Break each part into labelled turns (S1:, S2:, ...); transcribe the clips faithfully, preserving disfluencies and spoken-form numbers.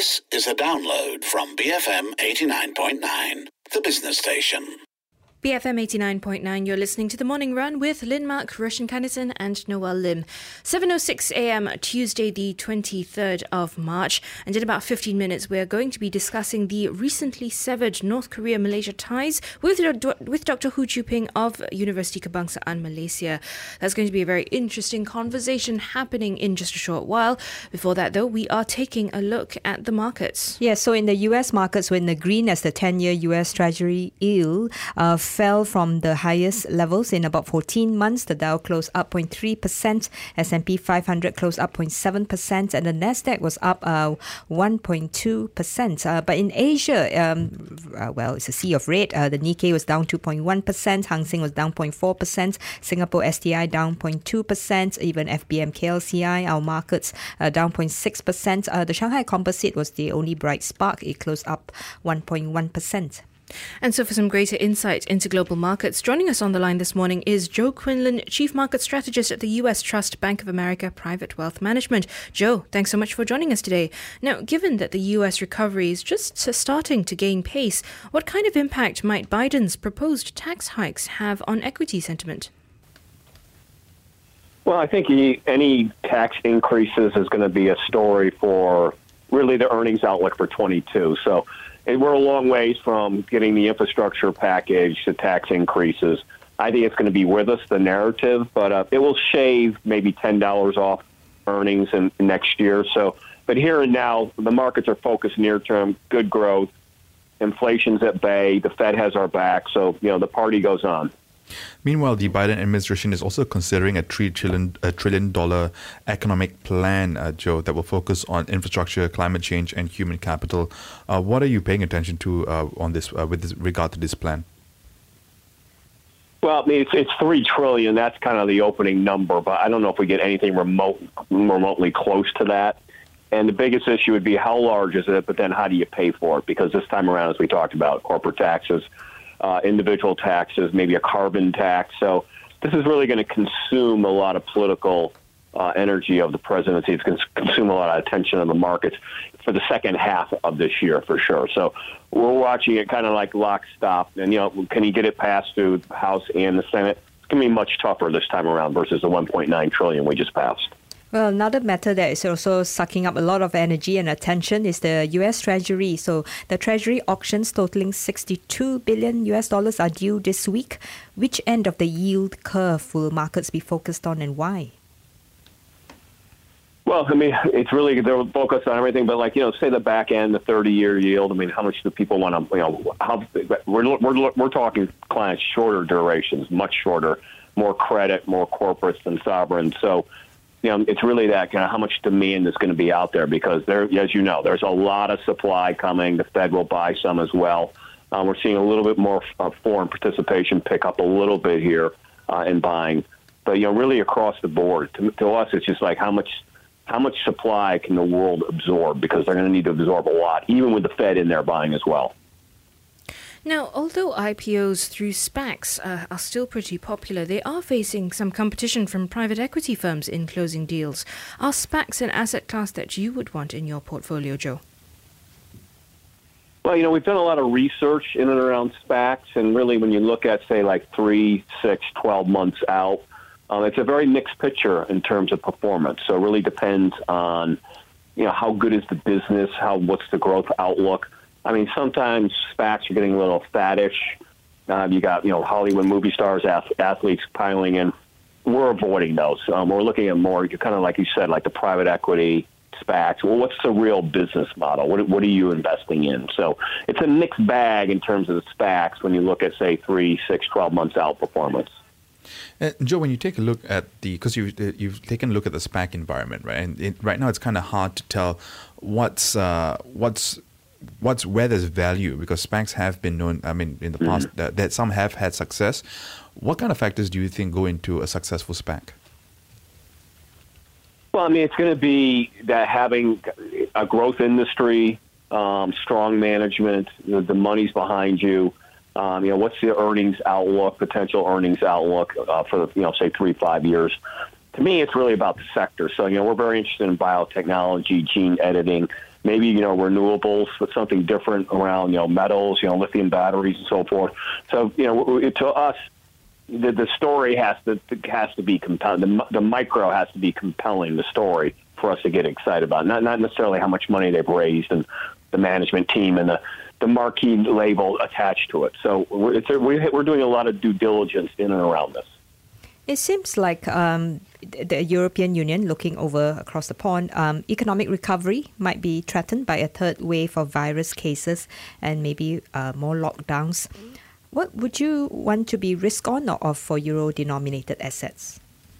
S1: This is a download from B F M eighty-nine point nine, the business station.
S2: B F M eighty-nine point nine, you're listening to The Morning Run with Lynn Mark, Roshan Kannison and Noel Lim. seven oh six a.m. Tuesday the twenty-third of March, and in about fifteen minutes we're going to be discussing the recently severed North Korea-Malaysia ties with, with Doctor Hu Chuping of University Kebangsaan Malaysia. That's going to be a very interesting conversation happening in just a short while. Before that though, we are taking a look at the markets.
S3: Yeah, so in the U S markets, we're in the green as the ten-year U S Treasury yield uh, fell from the highest levels in about fourteen months. The Dow closed up zero point three percent, S and P five hundred closed up zero point seven percent, and the Nasdaq was up uh, one point two percent. Uh, but in Asia, um, uh, well, it's a sea of red. Uh, the Nikkei was down two point one percent, Hang Seng was down zero point four percent, Singapore S T I down zero point two percent, even F B M K L C I, our markets, uh, down zero point six percent. Uh, the Shanghai Composite was the only bright spark. It closed up one point one percent.
S2: And so for some greater insight into global markets, joining us on the line this morning is Joe Quinlan, Chief Market Strategist at the U S Trust Bank of America Private Wealth Management. Joe, thanks so much for joining us today. Now, given that the U S recovery is just starting to gain pace, what kind of impact might Biden's proposed tax hikes have on equity sentiment?
S4: Well, I think he, any tax increases is going to be a story for really the earnings outlook for twenty-two. So and we're a long ways from getting the infrastructure package to tax increases. I think it's going to be with us, the narrative, but uh, it will shave maybe ten dollars off earnings in, in next year. So, but here and now, the markets are focused near term, good growth, inflation's at bay, the Fed has our back, so you know the party goes on.
S5: Meanwhile, the Biden administration is also considering a three trillion a trillion dollar economic plan, uh, Joe, that will focus on infrastructure, climate change, and human capital. Uh, what are you paying attention to uh, on this uh, with this, regard to this plan?
S4: Well, I mean, it's, it's three trillion. That's kind of the opening number, but I don't know if we get anything remote, remotely close to that. And the biggest issue would be how large is it, but then how do you pay for it? Because this time around, as we talked about, corporate taxes. Uh, individual taxes, maybe a carbon tax. So this is really going to consume a lot of political uh, energy of the presidency. It's going to consume a lot of attention on the markets for the second half of this year, for sure. So we're watching it kind of like lock, stop. And, you know, can he get it passed through the House and the Senate? It's going to be much tougher this time around versus the one point nine trillion we just passed.
S3: Well, another matter that is also sucking up a lot of energy and attention is the U S Treasury. So the Treasury auctions totaling sixty-two billion U S dollars are due this week. Which end of the yield curve will markets be focused on and why?
S4: Well, I mean, it's really, they're focused on everything, but like, you know, say the back end, the thirty-year yield. I mean, how much do people want to, you know, how, we're, we're, we're talking clients shorter durations, much shorter, more credit, more corporates than sovereign. So, you know, it's really that kind of how much demand is going to be out there because there, as you know, there's a lot of supply coming. The Fed will buy some as well. Uh, we're seeing a little bit more uh, foreign participation pick up a little bit here uh, in buying, but you know, really across the board. To, to us, it's just like how much how much supply can the world absorb because they're going to need to absorb a lot, even with the Fed in there buying as well.
S2: Now, although I P Os through SPACs uh, are still pretty popular, they are facing some competition from private equity firms in closing deals. Are SPACs an asset class that you would want in your portfolio, Joe?
S4: Well, you know, we've done a lot of research in and around SPACs, and really when you look at, say, like three, six, twelve months out, um, it's a very mixed picture in terms of performance. So it really depends on, you know, how good is the business, how what's the growth outlook. I mean, sometimes SPACs are getting a little faddish. Uh, you got, you know, Hollywood movie stars, ath- athletes piling in. We're avoiding those. Um, we're looking at more, kind of like you said, like the private equity SPACs. Well, what's the real business model? What, what are you investing in? So it's a mixed bag in terms of the SPACs when you look at, say, three, six, twelve months out performance.
S5: Uh, Joe, when you take a look at the, because you've, uh, you've taken a look at the SPAC environment, right? And it, right now it's kind of hard to tell what's uh, what's what's where there's value because SPACs have been known, I mean, in the mm-hmm. past that, that some have had success. What kind of factors do you think go into a successful SPAC?
S4: Well, I mean, it's going to be that having a growth industry, um, strong management, you know, the money's behind you. Um, you know, what's the earnings outlook, potential earnings outlook uh, for, you know, say three, five years. To me, it's really about the sector. So, you know, we're very interested in biotechnology, gene editing. maybe, you know, renewables, but something different around, you know, metals, you know, lithium batteries and so forth. So, you know, to us, the, the story has to has to be compelling. The, the micro has to be compelling, the story, for us to get excited about. Not not necessarily how much money they've raised and the management team and the, the marquee label attached to it. So we're, it's a, we're doing a lot of due diligence in and around this.
S3: It seems like um, the European Union, looking over across the pond, um, economic recovery might be threatened by a third wave of virus cases and maybe uh, more lockdowns. What would you want to be risk on or off for euro-denominated assets?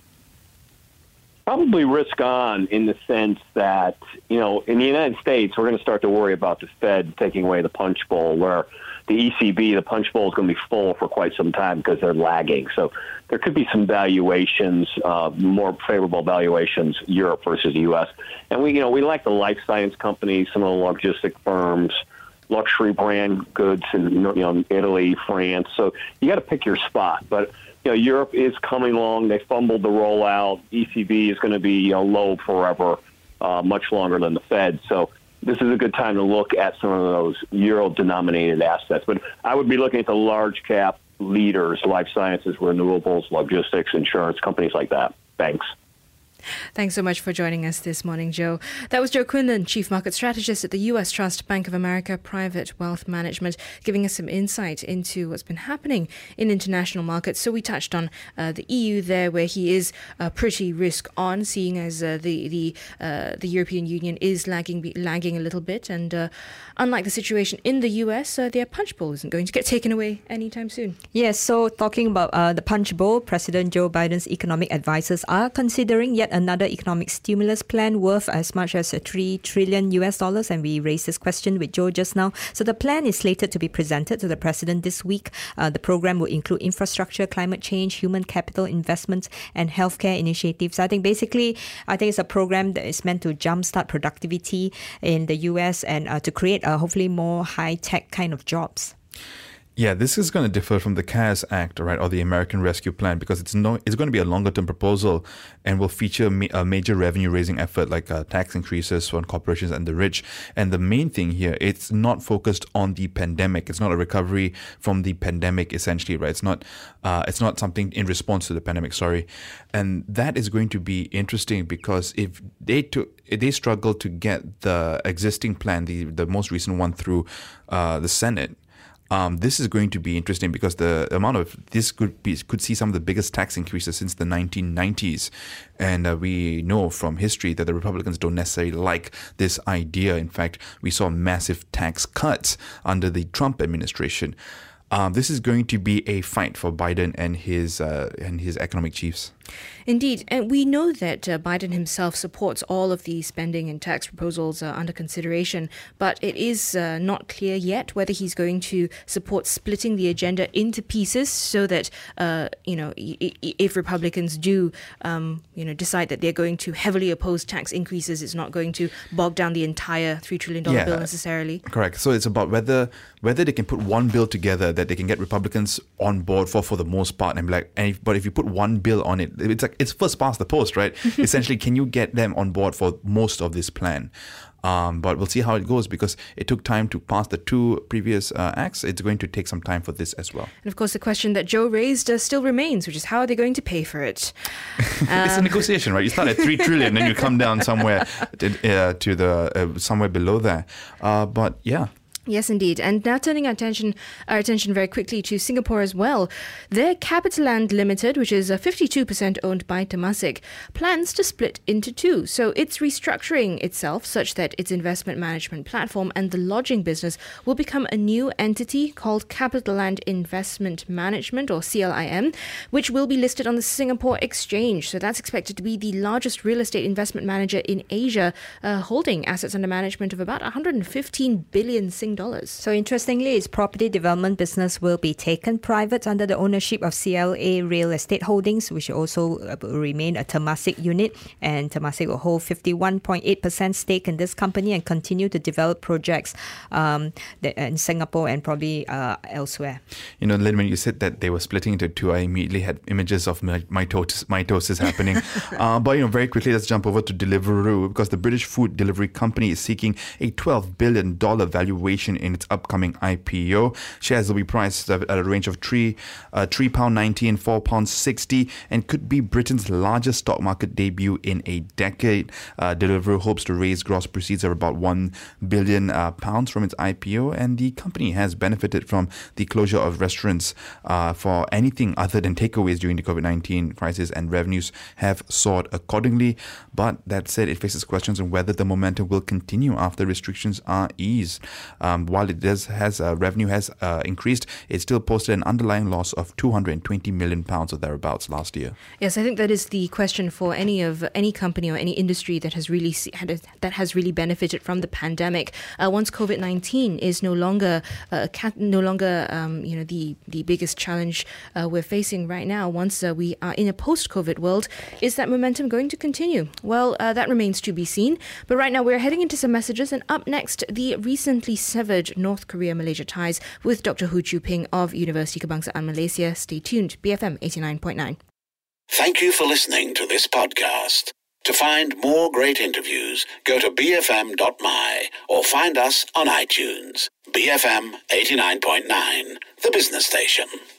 S4: Probably risk on in the sense that, you know, in the United States, we're going to start to worry about the Fed taking away the punch bowl, where the E C B, the punch bowl, is going to be full for quite some time because they're lagging. So there could be some valuations, uh, more favorable valuations, Europe versus the U S. And we, you know, we like the life science companies, some of the logistic firms, luxury brand goods in, you know, Italy, France. So you got to pick your spot. But, you know, Europe is coming along. They fumbled the rollout. E C B is going to be, you know, low forever, uh, much longer than the Fed. So this is a good time to look at some of those euro-denominated assets. But I would be looking at the large cap leaders, life sciences, renewables, logistics, insurance, companies like that, banks.
S2: Thanks so much for joining us this morning, Joe. That was Joe Quinlan, Chief Market Strategist at the U S Trust Bank of America Private Wealth Management, giving us some insight into what's been happening in international markets. So we touched on uh, the E U there, where he is uh, pretty risk on, seeing as uh, the the uh, the European Union is lagging lagging a little bit, and uh, unlike the situation in the U S, uh, their punch bowl isn't going to get taken away anytime soon.
S3: Yes, so talking about uh, the punch bowl, President Joe Biden's economic advisors are considering yet another economic stimulus plan worth as much as three trillion U S dollars, and we raised this question with Joe just now. So the plan is slated to be presented to the president this week. Uh, the program will include infrastructure, climate change, human capital investments, and healthcare initiatives. I think basically, I think it's a program that is meant to jumpstart productivity in the U S and uh, to create uh, hopefully more high-tech kind of jobs.
S5: Yeah, this is going to differ from the CARES Act, right, or the American Rescue Plan, because it's no, it's going to be a longer-term proposal and will feature ma- a major revenue-raising effort like uh, tax increases on corporations and the rich. And the main thing here, it's not focused on the pandemic. It's not a recovery from the pandemic, essentially, right? It's not, uh, it's not something in response to the pandemic. Sorry, and that is going to be interesting because if they took, if they struggle to get the existing plan, the the most recent one, through uh, the Senate. Um, this is going to be interesting because the amount of this could be could see some of the biggest tax increases since the nineteen nineties, and uh, we know from history that the Republicans don't necessarily like this idea. In fact, we saw massive tax cuts under the Trump administration. Um, this is going to be a fight for Biden and his uh, and his economic chiefs.
S2: Indeed, and we know that uh, Biden himself supports all of the spending and tax proposals uh, under consideration, but it is uh, not clear yet whether he's going to support splitting the agenda into pieces so that, uh, you know, if Republicans do, um, you know, decide that they're going to heavily oppose tax increases, it's not going to bog down the entire three trillion dollars yeah, bill necessarily.
S5: Correct. So it's about whether whether they can put one bill together that they can get Republicans on board for for the most part, and be like, and if, but if you put one bill on it, it's like it's first past the post, right? Essentially, can you get them on board for most of this plan? Um, but we'll see how it goes because it took time to pass the two previous uh, acts. It's going to take some time for this as well.
S2: And of course, the question that Joe raised uh, still remains, which is how are they going to pay for it?
S5: Um, it's a negotiation, right? You start at three trillion, then you come down somewhere to, uh, to the uh, somewhere below there. Uh, but yeah.
S2: Yes, indeed. And now turning our attention, our attention very quickly to Singapore as well. Their Capitaland Limited, which is fifty-two percent owned by Temasek, plans to split into two. So it's restructuring itself such that its investment management platform and the lodging business will become a new entity called Capitaland Investment Management, or C L I M, which will be listed on the Singapore Exchange. So that's expected to be the largest real estate investment manager in Asia, uh, holding assets under management of about one hundred fifteen billion Sing billion dollars.
S3: So interestingly, its property development business will be taken private under the ownership of C L A Real Estate Holdings, which also will remain a Temasek unit. And Temasek will hold fifty-one point eight percent stake in this company and continue to develop projects um, in Singapore and probably uh, elsewhere.
S5: You know, Lynn, when you said that they were splitting into two, I immediately had images of my- mitosis, mitosis happening. uh, but, you know, very quickly, let's jump over to Deliveroo, because the British food delivery company is seeking a twelve billion dollars valuation in its upcoming I P O. Shares will be priced at a range of three uh, three pounds ninety and four pounds sixty, and could be Britain's largest stock market debut in a decade. Uh, Deliveroo hopes to raise gross proceeds of about one billion uh, pounds from its I P O, and the company has benefited from the closure of restaurants uh, for anything other than takeaways during the COVID nineteen crisis, and revenues have soared accordingly. But that said, it faces questions on whether the momentum will continue after restrictions are eased. Um, while it does has uh, revenue has uh, increased, it still posted an underlying loss of two hundred twenty million pounds or thereabouts last year.
S2: Yes, I think that is the question for any of any company or any industry that has really see, had a, that has really benefited from the pandemic. Uh, once COVID nineteen is no longer uh, cat, no longer um, you know the the biggest challenge uh, we're facing right now. Once uh, we are in a post-COVID world, is that momentum going to continue? Well, uh, that remains to be seen. But right now we're heading into some messages, and up next, the recently severed North Korea-Malaysia ties with Doctor Hu Chu-ping of University Kebangsaan Malaysia. Stay tuned. B F M eighty-nine point nine.
S1: Thank you for listening to this podcast. To find more great interviews, go to b f m dot m y or find us on iTunes. B F M eighty-nine point nine, the business station.